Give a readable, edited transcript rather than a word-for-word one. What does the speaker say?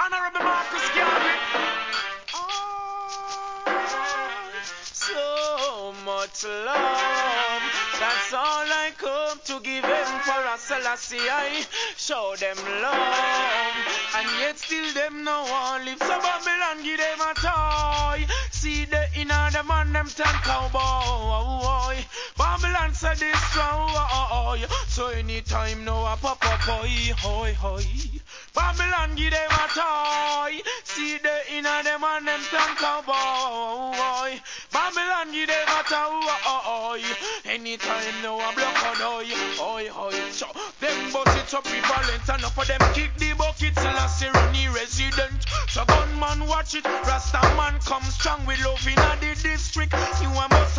Honorable Marcus Garvey. Oh, so much love. That's all I come to give them for a Selassie. I show them love. And yet still them no one live. So Babylon give them a toy. See the inner them and them ten cowboy. Babylon said this toy. So anytime now a pop up hoy hoy. Babylon give them a toy. See the inner them and them ten cowboy. Babylon give them a toy. Anytime now a block on hoy. So them bust it up prevalent enough for them kick the bucket till I see runny resident. So gunman watch it. Rasta man come strong with love in the district. You a must